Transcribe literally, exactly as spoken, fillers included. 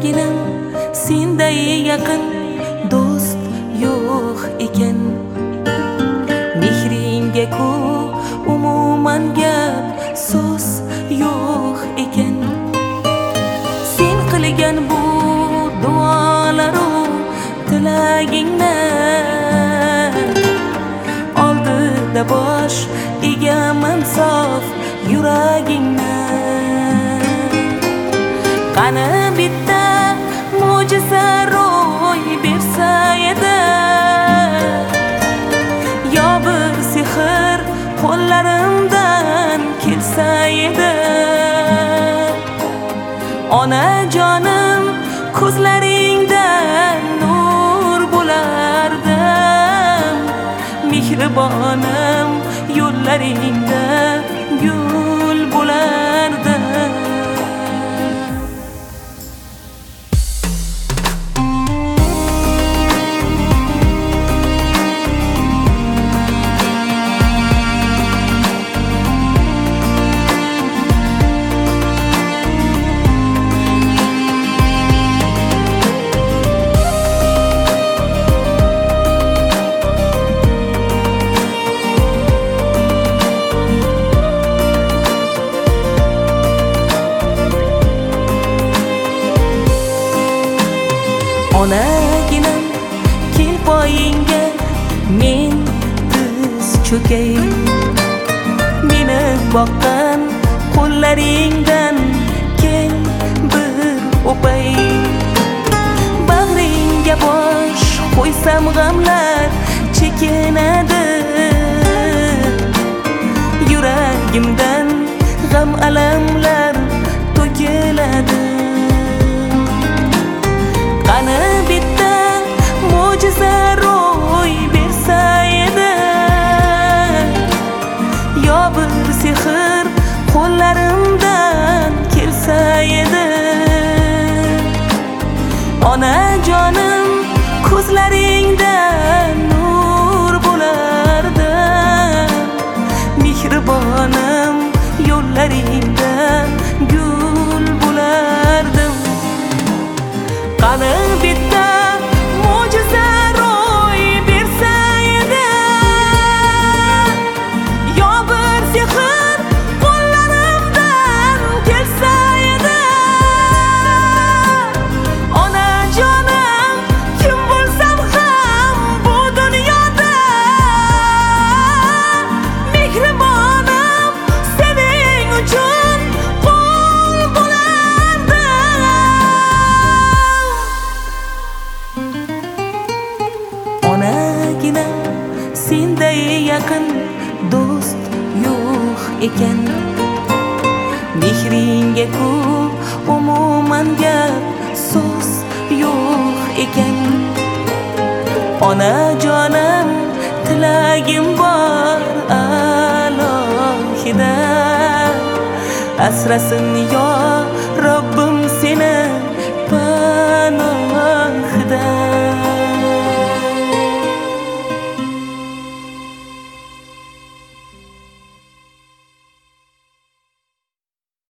onaginam senday yaqin do'st yo'q ekan. Mehringga ku umuman gap so'z yo'q ekan. Sen qilgan bu duolaru tilagingni oldida bosh egaman sof yuragingni. Qani bitta mo'jiza ro'y bersa edi, yo bir sehr qo'llarimdan kelsa edi. Onajonim ko'zlaringdan nur bo'lardim, mehribonim yo'llaringda gul bo'lardim. Onaginam kel poyingga men tiz cho'kay, meni boqqan qo'llaringdan kel bir o'pay. Bag'ringga bosh qo'ysam g'amlar chekinadi, yuragimdan g'am alamlar to'kiladi. Qani bitta mo'jiza ro'y bersa edi, yo bir sehr qo'llarimdan kelsa edi. Onajonim ko'zlaringdan nur bo'lardim, mehribonim yo'llaringda gul bo'lardim. Qani bitta mo'jiza ro'y bersa edi, yo bir sehr qo'llarimdan kelsa edi. Onajonim kim bo'lsam ham bu dunyoda, mehribonim sening uchun qul bo'lardim. Onaginam senday yaqin do'st yo'q ekan. Mehringga ku umuman gap so'z yo'q ekan. Onajonim tilagim bor alohida, asrasin yor